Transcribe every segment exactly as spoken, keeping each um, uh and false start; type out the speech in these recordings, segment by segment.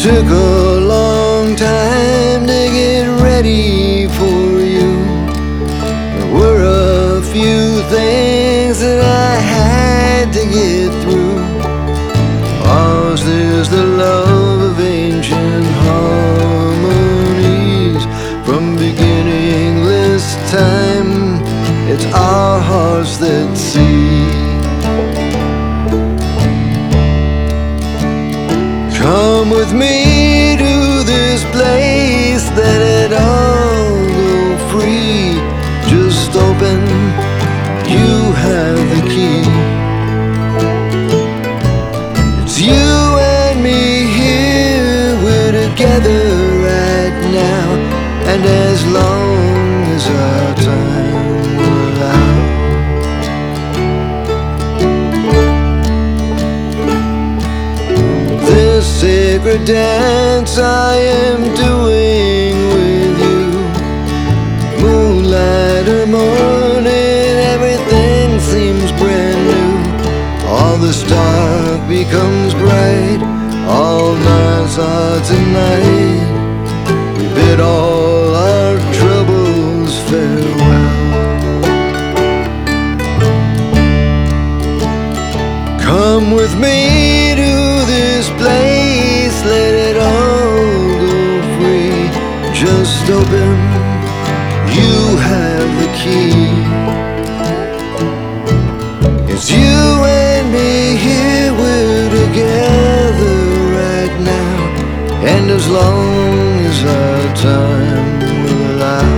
Took a long time to get ready for you. There were a few things that I had to get through. Ours is the love of ancient harmonies. From beginningless time, it's our hearts that see. Come with me to this place, let it all go free. Just open, you have the key. It's you and me here, we're together right now, and as long as our time will allow. This sacred dance I am doing with you. Moonlight or morning, everything seems brand new. All that's dark becomes bright, all nights are tonight. We bid all our troubles farewell. Come with me to this place, let it all go free. Just open, you have the key. It's you and me here, we're together right now, and as long as our time will allow.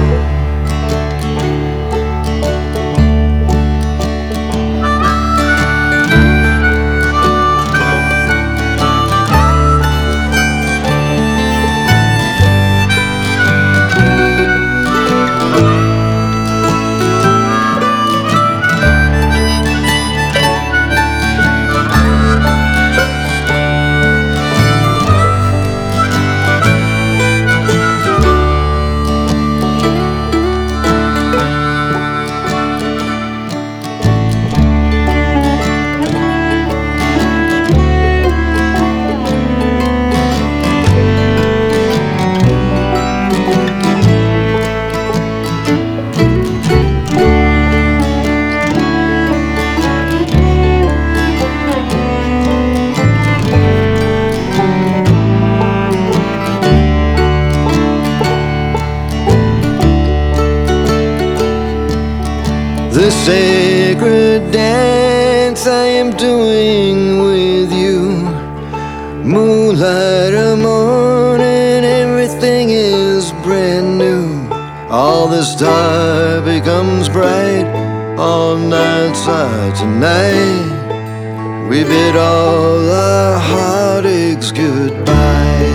The sacred dance I am doing with you. Moonlight or morning, everything is brand new. All the star becomes bright, all nights are tonight. We bid all our heartaches goodbye.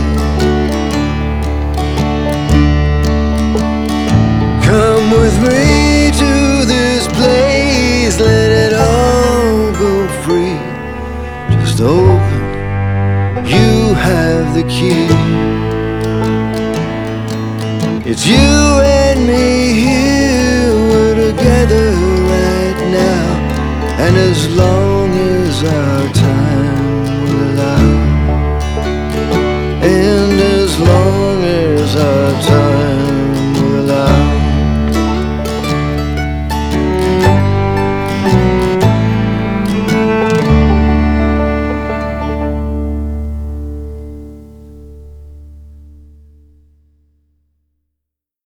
Come with me to this place, let it all go free. Just open, you have the key. It's you and me here, we're together right now, and as long as I